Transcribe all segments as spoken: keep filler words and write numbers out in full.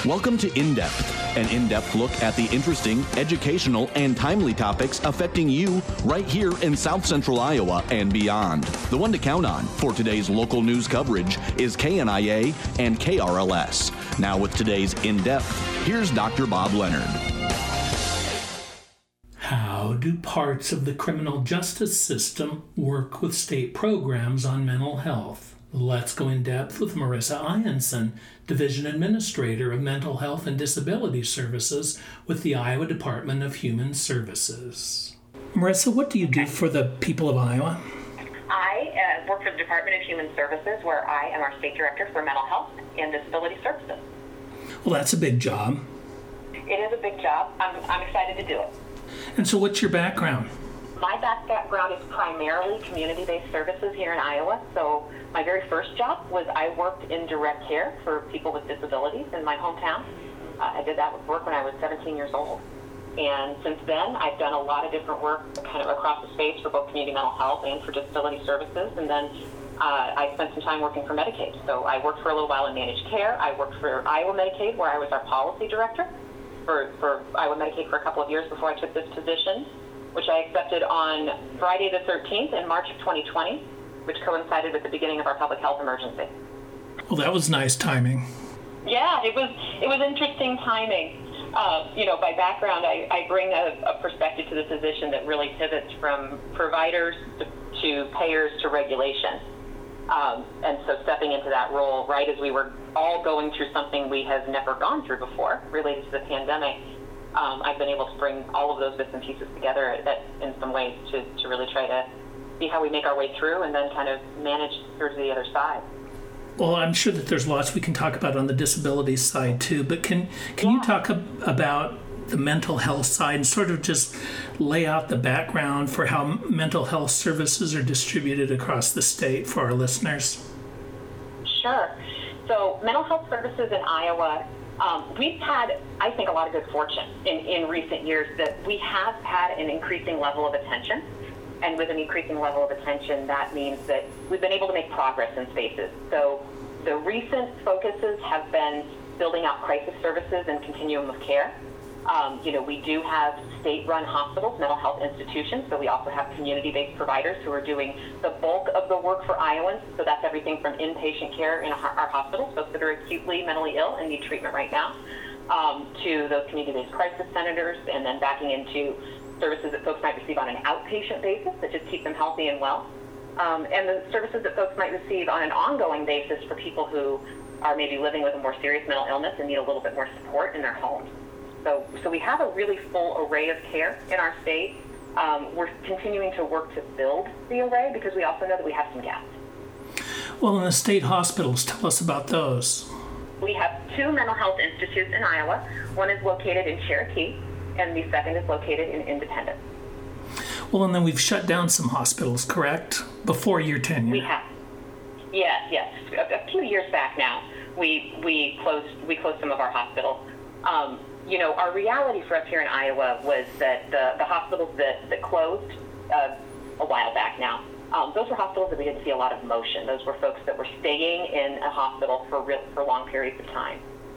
Welcome to In Depth, an in-depth look at the interesting, educational, and timely topics affecting you right here in South Central Iowa and beyond. The one to count on for today's local news coverage is K N I A and K R L S. Now with today's In Depth, here's Doctor Bob Leonard. How do parts of the criminal justice system work with state programs on mental health? Let's go in depth with Marissa Ianson, Division Administrator of Mental Health and Disability Services with the Iowa Department of Human Services. Marissa, what do you do for the people of Iowa? I uh, work for the Department of Human Services, where I am our State Director for Mental Health and Disability Services. Well, that's a big job. It is a big job. I'm, I'm excited to do it. And so what's your background? My background is primarily community-based services here in Iowa. So my very first job was I worked in direct care for people with disabilities in my hometown. Uh, I did that work when I was seventeen years old. And since then, I've done a lot of different work kind of across the states for both community mental health and for disability services. And then uh, I spent some time working for Medicaid. So I worked for a little while in managed care. I worked for Iowa Medicaid, where I was our policy director for, for Iowa Medicaid for a couple of years before I took this position, which I accepted on Friday the thirteenth in March of twenty twenty, which coincided with the beginning of our public health emergency. Well, that was nice timing. Yeah, it was it was interesting timing. Uh, you know, by background, I, I bring a, a perspective to the position that really pivots from providers to, to payers to regulation. Um, and so stepping into that role right as we were all going through something we have never gone through before related to the pandemic, Um, I've been able to bring all of those bits and pieces together at, at, in some ways to, to really try to see how we make our way through and then kind of manage through to the other side. Well, I'm sure that there's lots we can talk about on the disability side too, but can can yeah. you talk ab- about the mental health side and sort of just lay out the background for how mental health services are distributed across the state for our listeners? Sure. So mental health services in Iowa, Um, we've had, I think, a lot of good fortune in, in recent years that we have had an increasing level of attention. And with an increasing level of attention, that means that we've been able to make progress in spaces. So the recent focuses have been building out crisis services and continuum of care. Um, you know, we do have state-run hospitals, mental health institutions, so we also have community-based providers who are doing the bulk of the work for Iowans. So that's everything from inpatient care in our, our hospitals, folks that are acutely mentally ill and need treatment right now, um, to those community-based crisis centers, and then backing into services that folks might receive on an outpatient basis that just keep them healthy and well, um, and the services that folks might receive on an ongoing basis for people who are maybe living with a more serious mental illness and need a little bit more support in their homes. So, so we have a really full array of care in our state. Um, we're continuing to work to build the array because we also know that we have some gaps. Well, in the state hospitals, tell us about those. We have two mental health institutes in Iowa. One is located in Cherokee, and the second is located in Independence. Well, and then we've shut down some hospitals, correct? Before your tenure. We have. Yes, yes. A, a few years back now, we we closed we closed some of our hospitals. Um, You know, our reality for us here in Iowa was that the, the hospitals that, that closed uh, a while back now, um, those were hospitals that we didn't see a lot of motion. Those were folks that were staying in a hospital for real, for long periods of time.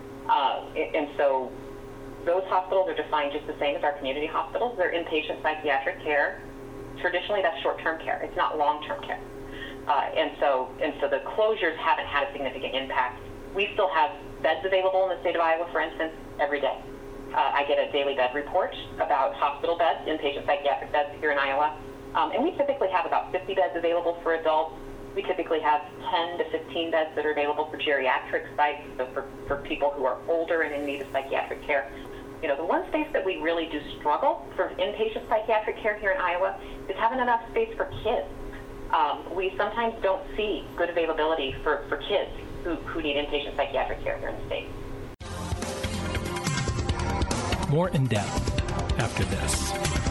Uh, and so those hospitals are defined just the same as our community hospitals. They're inpatient psychiatric care. Traditionally, that's short-term care. It's not long-term care. Uh, and so and so the closures haven't had a significant impact. We still have beds available in the state of Iowa, for instance, every day. Uh, I get a daily bed report about hospital beds, inpatient psychiatric beds here in Iowa. Um, and we typically have about fifty beds available for adults. We typically have ten to fifteen beds that are available for geriatric sites, so for, for people who are older and in need of psychiatric care. You know, the one space that we really do struggle for inpatient psychiatric care here in Iowa is having enough space for kids. Um, we sometimes don't see good availability for, for kids who, who need inpatient psychiatric care here in the state. More in depth after this.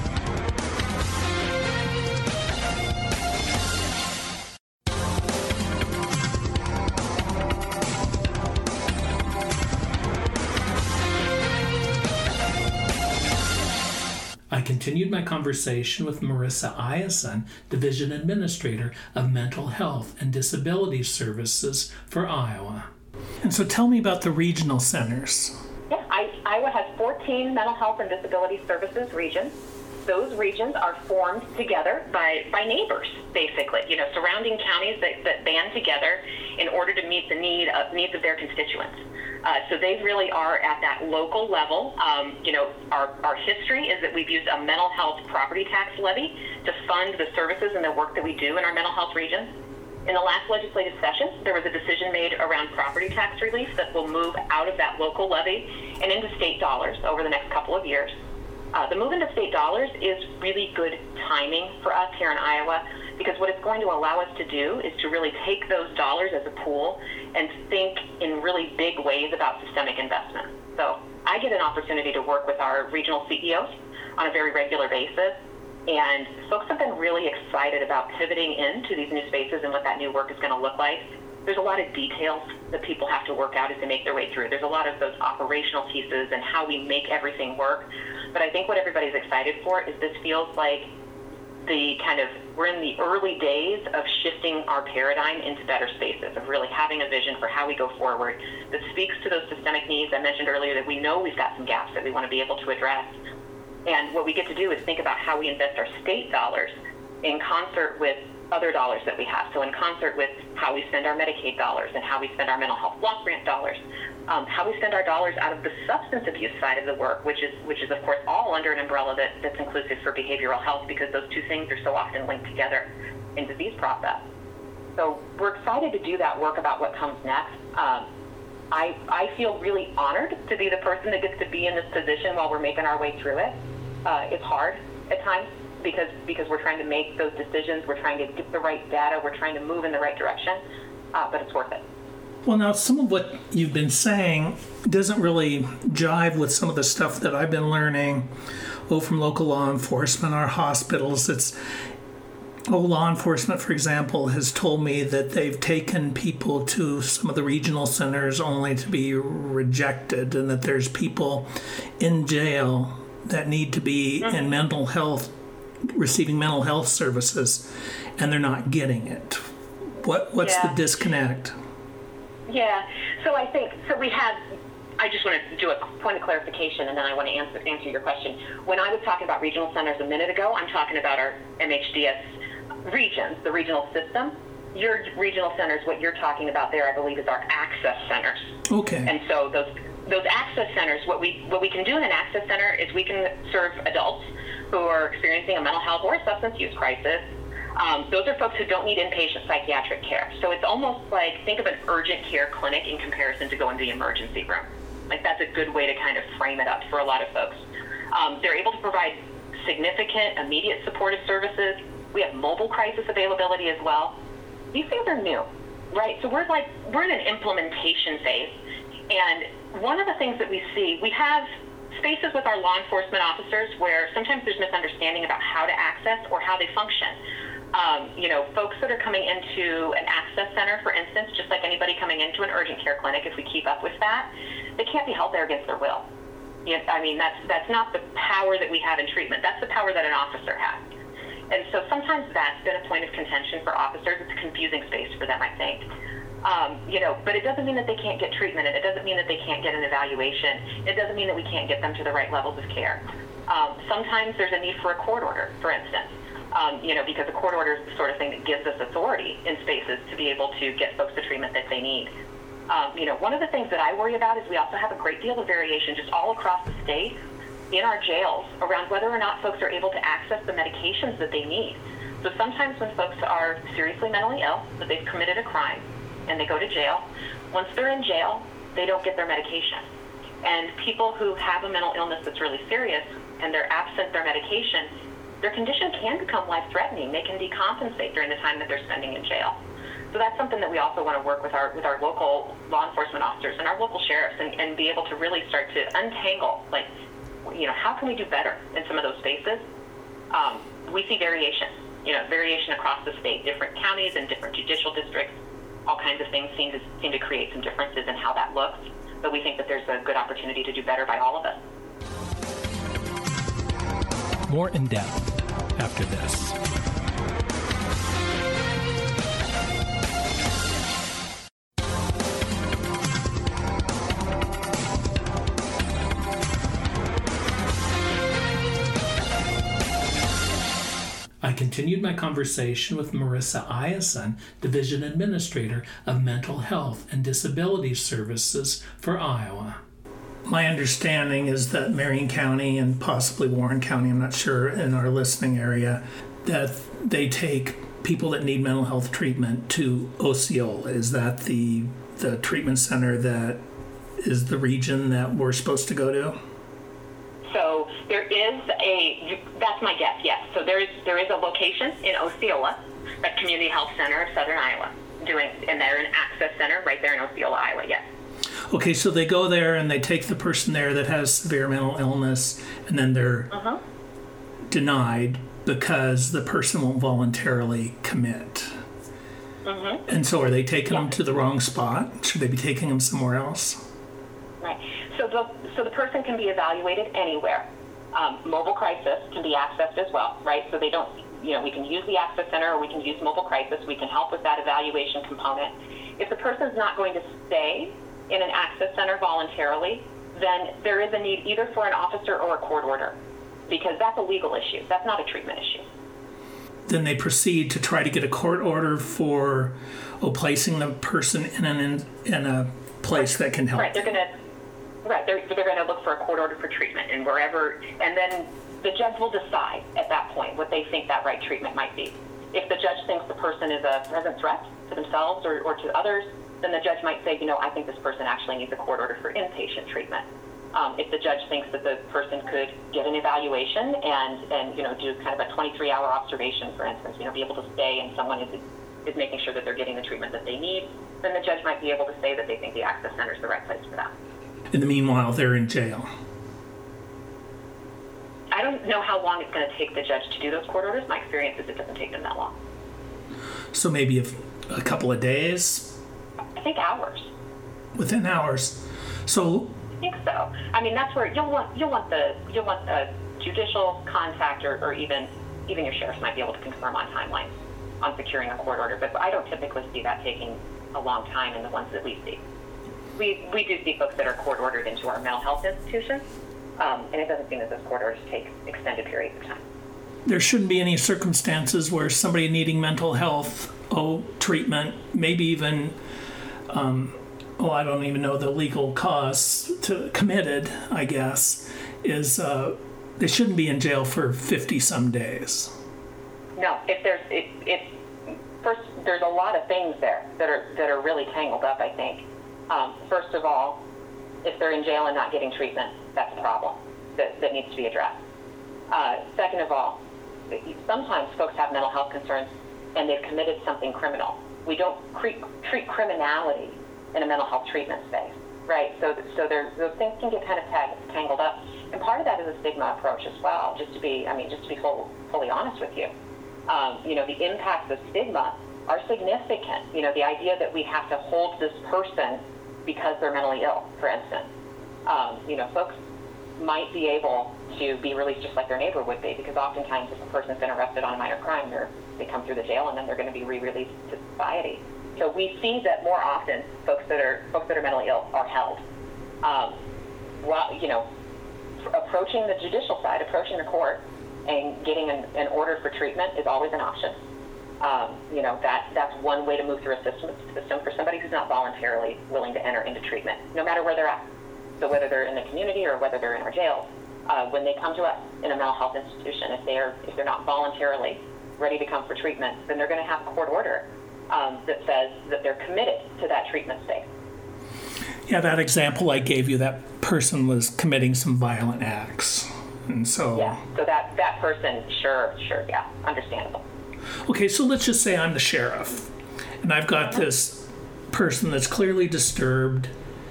I continued my conversation with Marissa Ianson, Division Administrator of Mental Health and Disability Services for Iowa. And so tell me about the regional centers. Yeah, I, Iowa has fourteen mental health and disability services regions. Those regions are formed together by, by neighbors, basically, you know, surrounding counties that, that band together in order to meet the need of, needs of their constituents. Uh, so they really are at that local level. Um, you know, our, our history is that we've used a mental health property tax levy to fund the services and the work that we do in our mental health regions. In the last legislative session, there was a decision made around property tax relief that will move out of that local levy and into state dollars over the next couple of years. Uh, the move into state dollars is really good timing for us here in Iowa, because what it's going to allow us to do is to really take those dollars as a pool and think in really big ways about systemic investment. So I get an opportunity to work with our regional C E Os on a very regular basis, and folks have been really excited about pivoting into these new spaces and what that new work is going to look like. There's a lot of details that people have to work out as they make their way through. There's a lot of those operational pieces and how we make everything work. But I think what everybody's excited for is this feels like the kind of, we're in the early days of shifting our paradigm into better spaces, of really having a vision for how we go forward that speaks to those systemic needs. I mentioned earlier that we know we've got some gaps that we want to be able to address. And what we get to do is think about how we invest our state dollars in concert with other dollars that we have. So in concert with how we spend our Medicaid dollars and how we spend our mental health block grant dollars, um, how we spend our dollars out of the substance abuse side of the work, which is, which is of course all under an umbrella that, that's inclusive for behavioral health, because those two things are so often linked together in disease process. So we're excited to do that work about what comes next. Um, I, I feel really honored to be the person that gets to be in this position while we're making our way through it. Uh, it's hard at times, because because we're trying to make those decisions, we're trying to get the right data, we're trying to move in the right direction, uh, but it's worth it. Well, now, some of what you've been saying doesn't really jive with some of the stuff that I've been learning, oh, from local law enforcement, our hospitals. It's, oh, law enforcement, for example, has told me that they've taken people to some of the regional centers only to be rejected, and that there's people in jail that need to be mm-hmm. in mental health, receiving mental health services, and they're not getting it. What What's yeah. the disconnect? Yeah, so I think, so we have, I just want to do a point of clarification, and then I want to answer, answer your question. When I was talking about regional centers a minute ago, I'm talking about our M H D S regions, the regional system. Your regional centers, what you're talking about there, I believe, is our access centers. Okay. And so those those access centers, what we what we can do in an access center is we can serve adults who are experiencing a mental health or a substance use crisis. Um, those are folks who don't need inpatient psychiatric care. So it's almost like, think of an urgent care clinic in comparison to going to the emergency room. Like, that's a good way to kind of frame it up for a lot of folks. Um, they're able to provide significant immediate supportive services. We have mobile crisis availability as well. These things are new, right? So we're like, we're in an implementation phase. And one of the things that we see, we have spaces with our law enforcement officers where sometimes there's misunderstanding about how to access or how they function. Um, you know, folks that are coming into an access center, for instance, just like anybody coming into an urgent care clinic, if we keep up with that, they can't be held there against their will. You know, I mean, that's that's not the power that we have in treatment. That's the power that an officer has. And so sometimes that's been a point of contention for officers. It's a confusing space for them, I think. Um, you know, but it doesn't mean that they can't get treatment, and it doesn't mean that they can't get an evaluation. It doesn't mean that we can't get them to the right levels of care. Um, sometimes there's a need for a court order, for instance. Um, you know, because a court order is the sort of thing that gives us authority in spaces to be able to get folks the treatment that they need. Um, you know, one of the things that I worry about is we also have a great deal of variation just all across the state in our jails around whether or not folks are able to access the medications that they need. So sometimes when folks are seriously mentally ill, that they've committed a crime, and they go to jail, once they're in jail, they don't get their medication. And people who have a mental illness that's really serious and they're absent their medication, their condition can become life-threatening. They can decompensate during the time that they're spending in jail. So that's something that we also want to work with our with our local law enforcement officers and our local sheriffs, and, and be able to really start to untangle, like, you know, how can we do better in some of those spaces? Um, we see variation, you know, variation across the state, different counties and different judicial districts. All kinds of things seem to seem to create some differences in how that looks, but we think that there's a good opportunity to do better by all of us. More in depth after this. continued my conversation with Marissa Iacen, Division Administrator of Mental Health and Disability Services for Iowa. My understanding is that Marion County and possibly Warren County, I'm not sure, in our listening area, that they take people that need mental health treatment to Osceola. Is that the the treatment center that is the region that we're supposed to go to? So there is a, that's my guess, yes. So there is there is a location in Osceola, that Community Health Center of Southern Iowa, doing, and they're an access center right there in Osceola, Iowa, yes. Okay, so they go there and they take the person there that has severe mental illness, and then they're uh-huh. denied because the person won't voluntarily commit. Mm-hmm. And so are they taking yeah. them to the wrong spot? Should they be taking them somewhere else? Right. So the so the person can be evaluated anywhere. Um, mobile crisis can be accessed as well, right? So they don't, you know, we can use the access center or we can use mobile crisis. We can help with that evaluation component. If the person's not going to stay in an access center voluntarily, then there is a need either for an officer or a court order, because that's a legal issue. That's not a treatment issue. Then they proceed to try to get a court order for oh, placing the person in an in a place that can help. Right, they're going to right they're they're going to look for a court order for treatment, and wherever, and then the judge will decide at that point what they think that right treatment might be. If the judge thinks the person is a present threat to themselves or, or to others, then the judge might say, you know, I think this person actually needs a court order for inpatient treatment. Um, if the judge thinks that the person could get an evaluation and, and you know, do kind of a twenty-three hour observation, for instance, you know, be able to stay and someone is, is making sure that they're getting the treatment that they need, then the judge might be able to say that they think the access center is the right place for that. In the meanwhile, they're in jail. I don't know how long it's going to take the judge to do those court orders. My experience is it doesn't take them that long. So maybe a, a couple of days? I think hours. Within hours. So I think so. I mean, that's where you'll want you'll want the you'll want a judicial contact, or, or even even your sheriffs might be able to confirm on timelines on securing a court order. But I don't typically see that taking a long time in the ones that we see. We we do see folks that are court ordered into our mental health institutions, um, and it doesn't seem that those court orders take extended periods of time. There shouldn't be any circumstances where somebody needing mental health oh treatment, maybe even. Um, well, I don't even know the legal costs to committed, I guess, is uh, they shouldn't be in jail for fifty some days. No, if there's, if, if first, there's a lot of things there that are, that are really tangled up, I think. Um, first of all, if they're in jail and not getting treatment, that's a problem that, that needs to be addressed. Uh, second of all, sometimes folks have mental health concerns and they've committed something criminal. We don't cre- treat criminality in a mental health treatment space, right? So, so there, those things can get kind of tag, tangled up, and part of that is a stigma approach as well. Just to be, I mean, just to be full, fully honest with you, um, you know, the impacts of stigma are significant. You know, the idea that we have to hold this person because they're mentally ill, for instance. Um, you know, folks might be able to be released just like their neighbor would be, because oftentimes if a person's been arrested on a minor crime, they're, they come through the jail and then they're going to be re-released to society. So we see that more often folks that are folks that are mentally ill are held. Um, well, you know, approaching the judicial side, approaching the court, and getting an, an order for treatment is always an option. Um, you know, that that's one way to move through a system, system for somebody who's not voluntarily willing to enter into treatment, no matter where they're at. So whether they're in the community or whether they're in our jails, uh, when they come to us in a mental health institution, if they're if they're not voluntarily ready to come for treatment, then they're going to have a court order Um, that says that they're committed to that treatment space. Yeah, that example I gave you, that person was committing some violent acts. And so... Yeah, so that, that person, sure, sure, yeah, understandable. Okay, so let's just say I'm the sheriff, and I've got this person that's clearly disturbed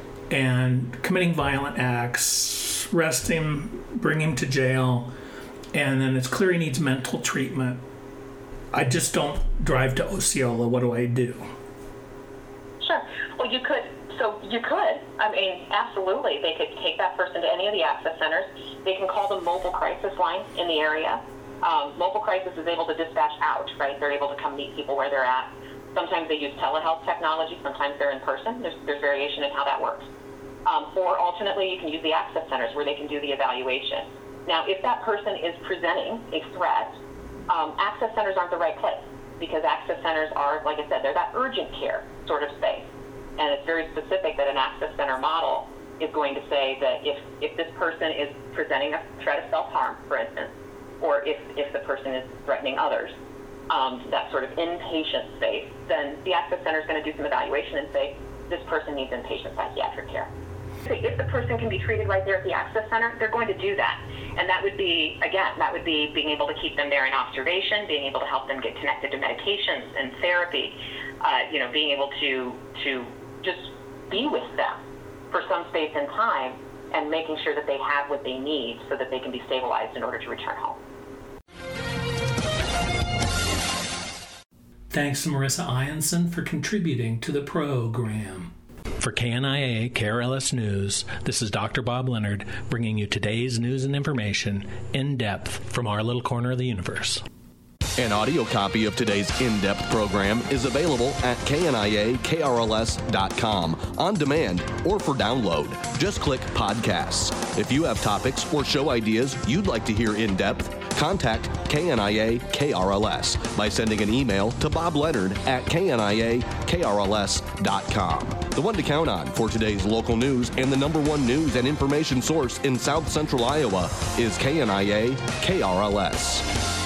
and committing violent acts, arrest him, bring him to jail, and then it's clear he needs mental treatment. I just don't drive to Osceola. What do I do? Sure. Well, you could. So you could. I mean, absolutely. They could take that person to any of the access centers. They can call the mobile crisis line in the area. Um, mobile crisis is able to dispatch out, right? They're able to come meet people where they're at. Sometimes they use telehealth technology. Sometimes they're in person. There's, there's variation in how that works. Um, or alternately, you can use the access centers where they can do the evaluation. Now, if that person is presenting a threat Um, access centers aren't the right place because access centers are, like I said, they're that urgent care sort of space. And it's very specific that an access center model is going to say that if, if this person is presenting a threat of self-harm, for instance, or if, if the person is threatening others, um, that sort of inpatient space, then the access center is going to do some evaluation and say, this person needs inpatient psychiatric care. If the person can be treated right there at the access center, they're going to do that. And that would be, again, that would be being able to keep them there in observation, being able to help them get connected to medications and therapy, uh, you know, being able to, to just be with them for some space and time and making sure that they have what they need so that they can be stabilized in order to return home. Thanks to Marissa Ianson for contributing to the program. For K N I A K R L S News, this is Doctor Bob Leonard bringing you today's news and information in depth from our little corner of the universe. An audio copy of today's in-depth program is available at K N I A K R L S dot com on demand or for download. Just click podcasts. If you have topics or show ideas you'd like to hear in depth, contact K N I A K R L S by sending an email to Bob Leonard at K N I A K R L S dot com. The one to count on for today's local news and the number one news and information source in South Central Iowa is K N I A K R L S.